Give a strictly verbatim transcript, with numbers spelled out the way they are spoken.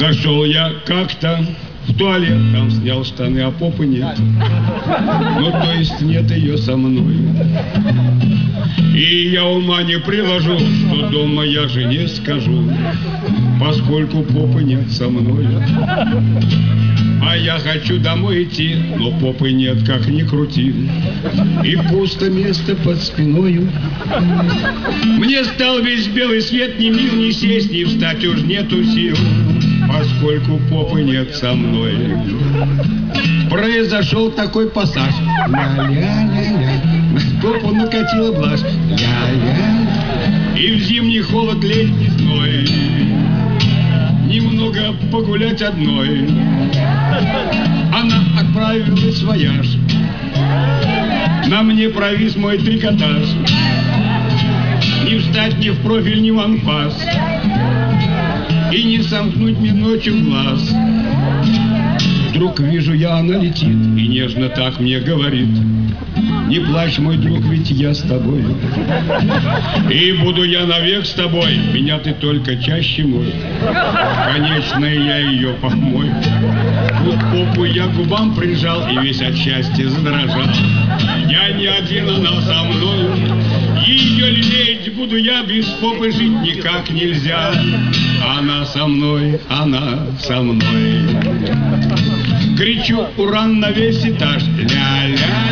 Зашел я как-то в туалет, там снял штаны, а попы нет. Ну, то есть нет ее со мной. И я ума не приложу, что дома я жене скажу, поскольку попы нет со мной. А я хочу домой идти, но попы нет, как ни крути. И пусто место под спиною. Мне стал весь белый свет, ни мил, ни сесть, ни встать уж нету сил, поскольку попы нет со мной. Произошел такой пассаж. Ля-ля-ля-ля. На попу накатила блажь. Ля-ля-ля. И в зимний холод, летний зной немного погулять одной она отправилась в вояж. На мне провис мой трикотаж. Не встать ни в профиль, ни в анфас, и не сомкнуть мне ночью глаз. Вдруг вижу я, она летит и нежно так мне говорит: не плачь, мой друг, ведь я с тобой. И буду я навек с тобой, меня ты только чаще мой. Конечно, я ее помою. Тут попу я к губам прижал и весь от счастья задрожал. Я не один, она со мною. Ее лелеять буду я, без попы жить никак нельзя. Она со мной, она со мной. Кричу ура на весь этаж. Ля-ля.